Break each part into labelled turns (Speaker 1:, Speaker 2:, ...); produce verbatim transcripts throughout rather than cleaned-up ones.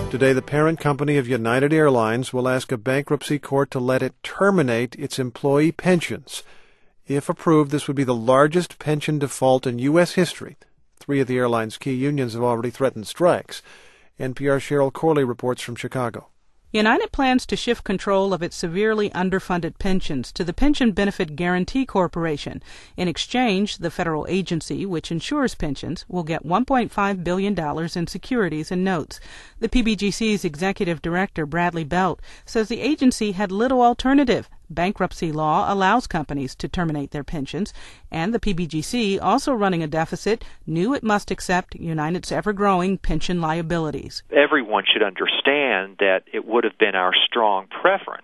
Speaker 1: Today, the parent company of United Airlines will ask a bankruptcy court to let it terminate its employee pensions. If approved, this would be the largest pension default in U S history. Three of the airline's key unions have already threatened strikes. N P R's Cheryl Corley reports from Chicago.
Speaker 2: United plans to shift control of its severely underfunded pensions to the Pension Benefit Guaranty Corporation. In exchange, the federal agency, which insures pensions, will get one point five billion dollars in securities and notes. The P B G C's executive director, Bradley Belt, says the agency had little alternative. Bankruptcy law allows companies to terminate their pensions, and the P B G C, also running a deficit, knew it must accept United's ever-growing pension liabilities.
Speaker 3: Everyone should understand that it would have been our strong preference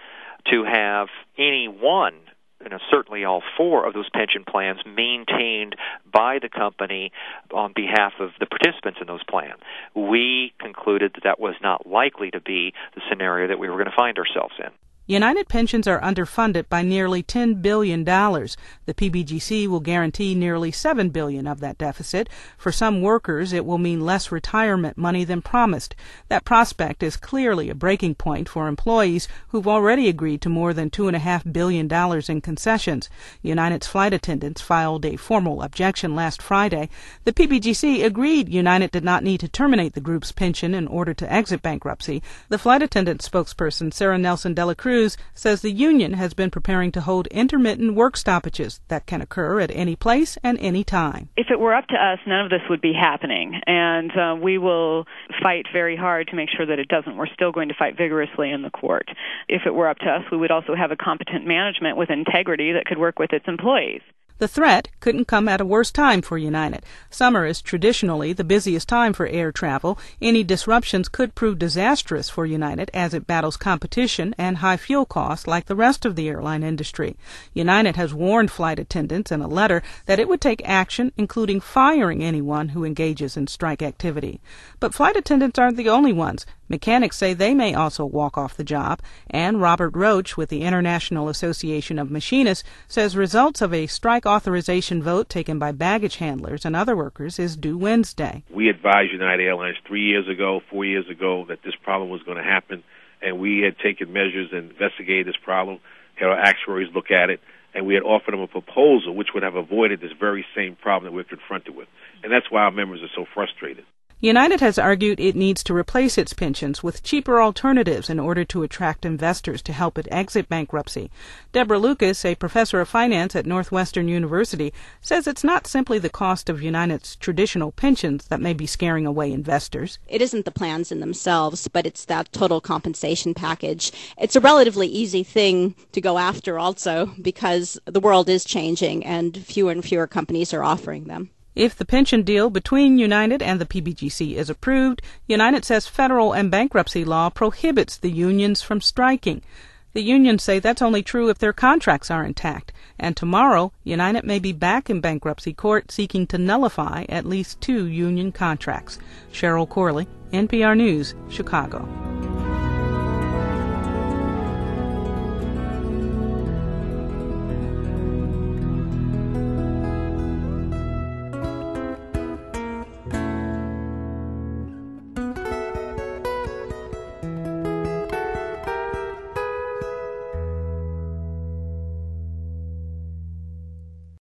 Speaker 3: to have any one, you know, certainly all four of those pension plans maintained by the company on behalf of the participants in those plans. We concluded that that was not likely to be the scenario that we were going to find ourselves in.
Speaker 2: United pensions are underfunded by nearly ten billion dollars. The P B G C will guarantee nearly seven billion dollars of that deficit. For some workers, it will mean less retirement money than promised. That prospect is clearly a breaking point for employees who've already agreed to more than two point five billion dollars in concessions. United's flight attendants filed a formal objection last Friday. The P B G C agreed United did not need to terminate the group's pension in order to exit bankruptcy. The flight attendant spokesperson, Sarah Nelson Dela Cruz, says the union has been preparing to hold intermittent work stoppages that can occur at any place and any time.
Speaker 4: If it were up to us, none of this would be happening, and uh, we will fight very hard to make sure that it doesn't. We're still going to fight vigorously in the court. If it were up to us, we would also have a competent management with integrity that could work with its employees.
Speaker 2: The threat couldn't come at a worse time for United. Summer is traditionally the busiest time for air travel. Any disruptions could prove disastrous for United as it battles competition and high fuel costs like the rest of the airline industry. United has warned flight attendants in a letter that it would take action, including firing anyone who engages in strike activity. But flight attendants aren't the only ones. Mechanics say they may also walk off the job, and Robert Roach with the International Association of Machinists says results of a strike authorization vote taken by baggage handlers and other workers is due Wednesday.
Speaker 5: We advised United Airlines three years ago, four years ago, that this problem was going to happen, and we had taken measures and investigated this problem, had our actuaries look at it, and we had offered them a proposal which would have avoided this very same problem that we're confronted with. And that's why our members are so frustrated.
Speaker 2: United has argued it needs to replace its pensions with cheaper alternatives in order to attract investors to help it exit bankruptcy. Deborah Lucas, a professor of finance at Northwestern University, says it's not simply the cost of United's traditional pensions that may be scaring away investors.
Speaker 6: It isn't the plans in themselves, but it's that total compensation package. It's a relatively easy thing to go after also because the world is changing and fewer and fewer companies are offering them.
Speaker 2: If the pension deal between United and the P B G C is approved, United says federal and bankruptcy law prohibits the unions from striking. The unions say that's only true if their contracts are intact, and tomorrow United may be back in bankruptcy court seeking to nullify at least two union contracts. Cheryl Corley, N P R News, Chicago.